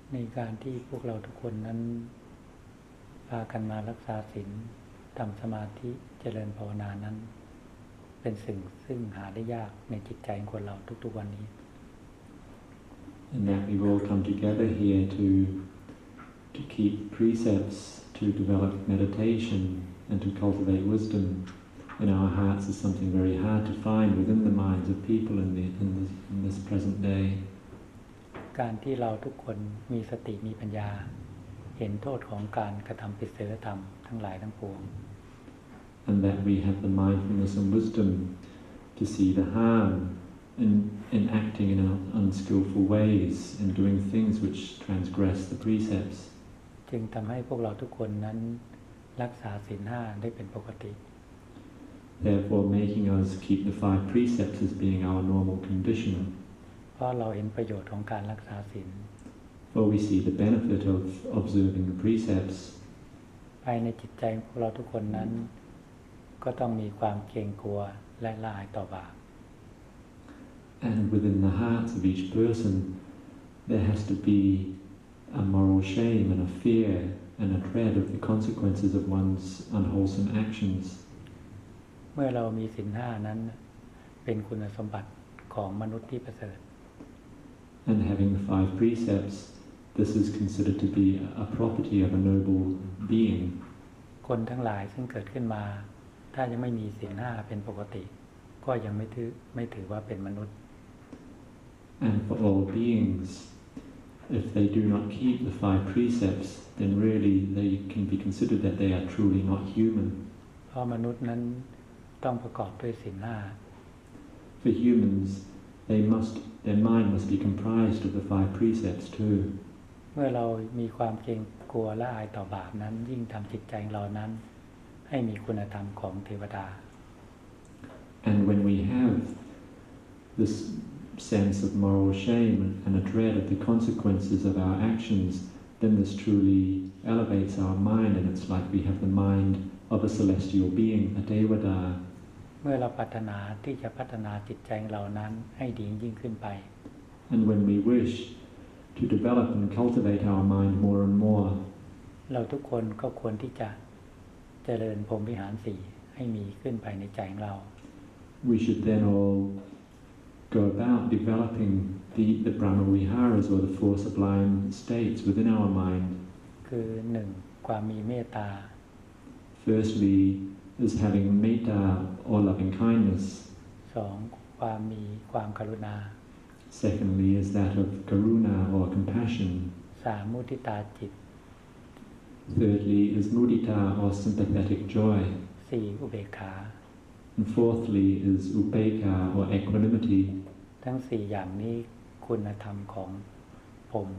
ในการที่พวกเราทุกคนนั้นพากันมารักษาศีลทำสมาธิเจริญภาวนานั้นเป็นสิ่งซึ่งหาได้ยากในจิตใจของคนเราทุกๆวันนี้ And that we've all come together here to keep precepts, to develop meditation, and to cultivate wisdom in our hearts is something very hard to find within the minds of people in this present day. การที่เราทุกคนมีสติมีปัญญาเห็นโทษของการกระทำผิดศีลธรรมทั้งหลายทั้งปวง And that we have the mindfulness and wisdom to see the harm in acting in unskillful ways and doing things which transgress the precepts. จึงทำให้พวกเราทุกคนนั้นรักษาศีลห้าได้เป็นปกติ Therefore making us keep the 5 precepts as being our normal condition. เพราะเราเห็นประโยชน์ของการรักษาศีล For we see the benefit of observing the precepts. ภายในจิตใจของพวกเราทุกคนนั้นก็ต้องมีความเกรงกลัวและละอายต่อบาป And within the hearts of each person there has to be a moral shame and a fear and a dread of the consequences of one's unwholesome actions. เมื่อเรามีศีลห้านั้นเป็นคุณสมบัติของมนุษย์ที่ประเสริฐ And having the 5 precepts, this is considered to be a property of a noble being. คนทั้งหลายซึ่งเกิดขึ้นมาถ้ายังไม่มีศีลห้าเป็นปกติก็ยังไม่ถือว่าเป็นมนุษย์ And for all beings, if they do not keep the 5 precepts, then really they can be considered that they are truly not human. เพราะมนุษย์นั้นต้องประกอบด้วยศีลห้า For humans, their mind must be comprised of the 5 precepts too. เมื่อเรามีความเกรงกลัวและอายต่อบาปนั้นยิ่งทำจิตใจของเรานั้นให้มีคุณธรรมของเทวดา And when we have this sense of moral shame and a dread of the consequences of our actions, then this truly elevates our mind, and it's like we have the mind of a celestial being, a Devada. เมื่อเราปรารถนาที่จะพัฒนาจิตใจของเรานั้นให้ดียิ่งขึ้นไป And when we wish to develop and cultivate our mind more and more, เราทุกคนก็ควรที่จะเจริญพรหมวิหารสี่ให้มีขึ้นไปในใจของเรา we should then all go about developing the Brahma Viharas or the 4 sublime states within our mind. คือ1ความมีเมตตา Firstly is having metta or loving kindness. 2ความมีความกรุณา Secondly is that of karuna or compassion. 3มุทิตาจิต Thirdly is mudita or sympathetic joy. 4อุเบกขา And fourthly is upekkha or equanimity. ทั้ง4อย่างนี้คุณธรรมของพรหม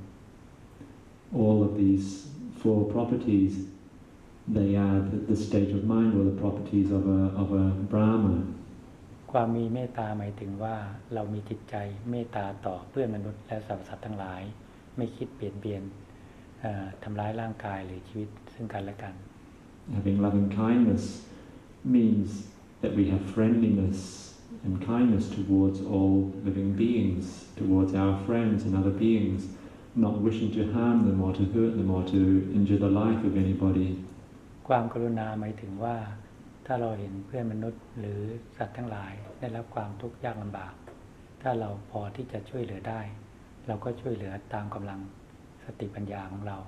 All of these 4 properties, they are the state of mind or the properties of a Brahma. ความมีเมตตาหมายถึงว่าเรามีจิตใจเมตตาต่อเพื่อนมนุษย์และสรรพสัตว์ทั้งหลายไม่คิดเปลี่ยนเบียนทำร้ายร่างกายหรือชีวิตซึ่งกันและกัน Having loving kindness means that we have friendliness and kindness towards all living beings, towards our friends and other beings, not wishing to harm them or to hurt them or to injure the life of anybody. ความกรุณาหมายถึงว่าถ้าเราเห็นเพื่อนมนุษย์หรือสัตว์ทั้งหลายได้รับความทุกข์ยากลำบากถ้าเราพอที่จะช่วยเหลือได้เราก็ช่วยเหลือตามกำลังสติปัญญาของเรา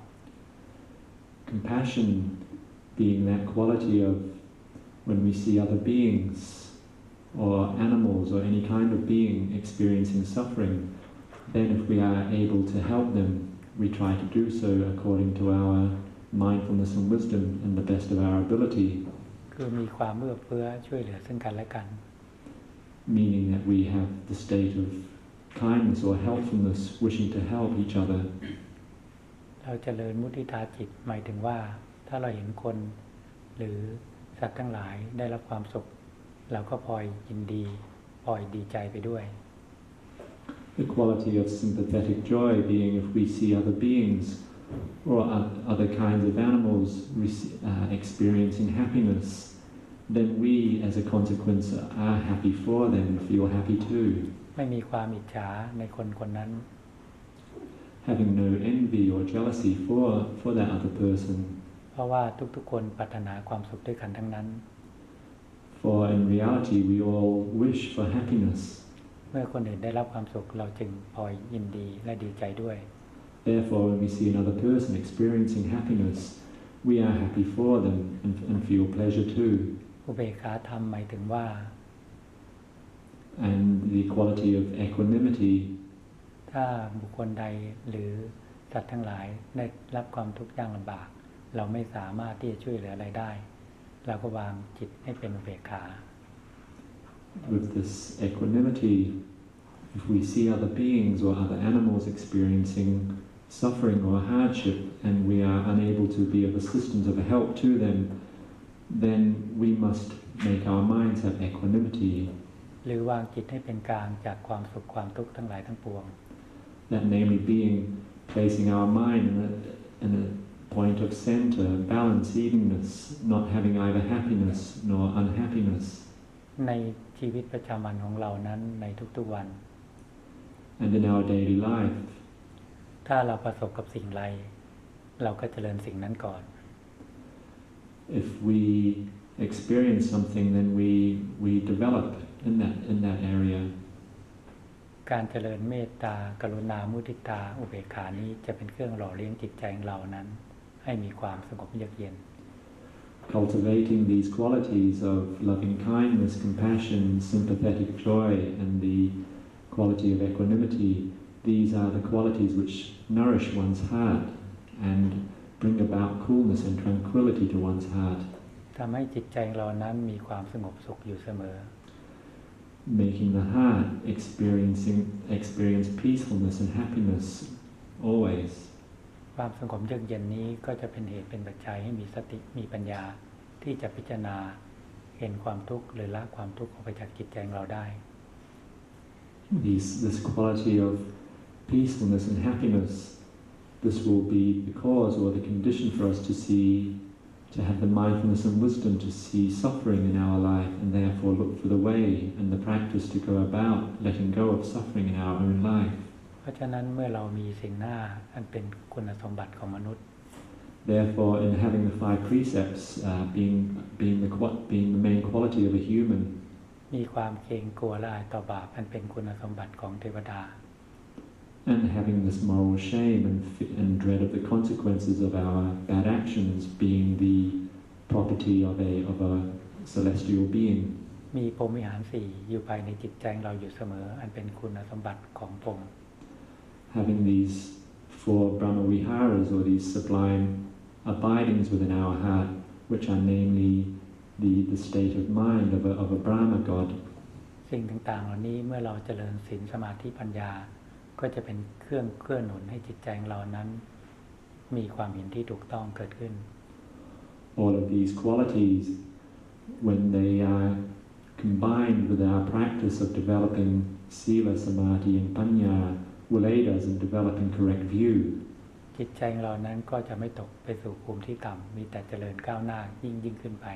Compassion being that quality of when we see other beings or animals or any kind of being experiencing suffering, then if we are able to help them, we try to do so according to our mindfulness and wisdom and the best of our ability. คือมีความเอื้อเฟื้อช่วยเหลือซึ่งกันและกัน Meaning that we have the state of kindness or helpfulness, wishing to help each other. เราเจริญมุทิตาจิตหมายถึงว่าถ้าเราเห็นคนหรือสัตว์ทั้งหลายได้รับความสุขเราก็พลอยยินดีพลอยดีใจไปด้วย The quality of sympathetic joy being if we see other beings or other kinds of animals experiencing happiness, then we as a consequence are happy for them, feel happy too. ไม่มีความอิจฉาในคนคนนั้น having no envy or jealousy for that other person. เพราะว่าทุกๆคนปรารถนาความสุขด้วยกันทั้งนั้น For in reality we all wish for happiness. เมื่อคนอื่นได้รับความสุขเราจึงพลอยยินดีและดีใจด้วย Therefore, when we see another person experiencing happiness, we are happy for them and feel pleasure too. อุเบกขาธรรมหมายถึงว่า And the quality of equanimity, ถ้าบุคคลใดหรือสัตว์ทั้งหลายได้รับความทุกข์ยากลำบากเราไม่สามารถที่จะช่วยเหลืออะไรได้เราก็วางจิตให้เป็นอุเบกขา with this equanimity, if we see other beings or other animals experiencing suffering or hardship and we are unable to be of assistance or help to them, then we must make our minds have equanimity. หรือวางจิตให้เป็นกลางจากความสุขความทุกข์ทั้งหลายทั้งปวง That namely being placing our mind in a point of center, balance, evenness, not having either happiness nor unhappiness. ในชีวิตประจำวันของเรานั้นในทุกๆวัน And in our daily life, ถ้าเราประสบกับสิ่งใดเราก็เจริญสิ่งนั้นก่อน if we experience something, then we develop in that area. การเจริญเมตตากรุณามุทิตาอุเบกขานี้จะเป็นเครื่องหล่อเลี้ยงจิตใจของเรานั้นให้มีความสงบเยือกเย็น Cultivating these qualities of loving kindness, compassion, sympathetic joy, and the quality of equanimity, these are the qualities which nourish one's heart and bring about coolness and tranquility to one's heart. ทำให้จิตใจของเรานั้นมีความสงบสุขอยู่เสมอ Making the heart experience peacefulness and happiness always. ความสงบเยือกเย็นนี้ก็จะเป็นเหตุเป็นปัจจัยให้มีสติมีปัญญาที่จะพิจารณาเห็นความทุกข์หรือละความทุกข์ออกไปจากจิตใจของเราได้ This quality of peacefulness and happiness, this will be the cause or the condition for us to have the mindfulness and wisdom to see suffering in our life and therefore look for the way and the practice to go about letting go of suffering in our own life. เพราะฉะนั้นเมื่อเรามีสิ่งหน้าอันเป็นคุณสมบัติของมนุษย์ Therefore, in having the 5 precepts being the main quality of a human, มีความเกรงกลัวและอายต่อบาปอันเป็นคุณสมบัติของเทวดา and having this moral shame and dread of the consequences of our bad actions being the property of a celestial being. มีพรหมวิหารสี่อยู่ภายในจิตใจของเราอยู่เสมออันเป็นคุณสมบัติของพรหม Having these 4 Brahma Viharas or these sublime abidings within our heart, which are namely the state of mind of a Brahma God. สิ่งต่างๆเหล่านี้เมื่อเราเจริญศีลสมาธิปัญญาก็จะเป็นเครื่องหนุนให้จิตใจของเรานั้นมีความเห็นที่ถูกต้องเกิดขึ้น All of these qualities, when they are combined with our practice of developing sila, samadhi and panya, will aid us in developing correct view. จิตใจของเรานั้นก็จะไม่ตกไปสู่ภูมิที่ต่ำมีแต่เจริญก้าวหน้ายิ่งขึ้นไป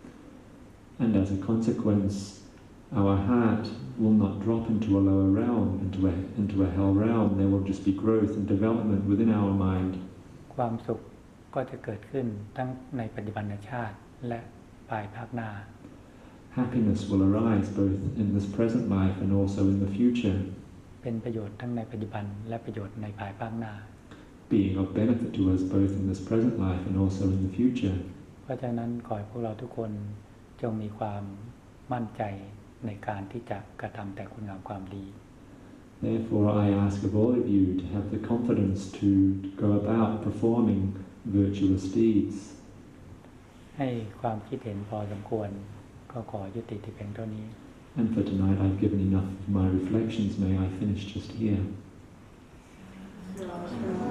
And as a consequence, our heart will not drop into a lower realm, into a hell realm. There will just be growth and development within our mind. ความสุขก็จะเกิดขึ้นทั้งในปัจจุบันชาติและภายภาคหน้า Happiness will arise both in this present life and also in the future. เป็นประโยชน์ทั้งในปัจจุบันและประโยชน์ในภายภาคหน้า Being of benefit to us both in this present life and also in the future. เพราะฉะนั้นขอให้พวกเราทุกคนจงมีความมั่นใจในการที่จะกระทำแต่คุณงามความดี Therefore, I ask of all of you to have the confidence to go about performing virtuous deeds. ให้ความคิดเห็นพอสมควรก็ขอยุติที่เพียงเท่านี้ And for tonight, I've given enough of my reflections. May I finish just here.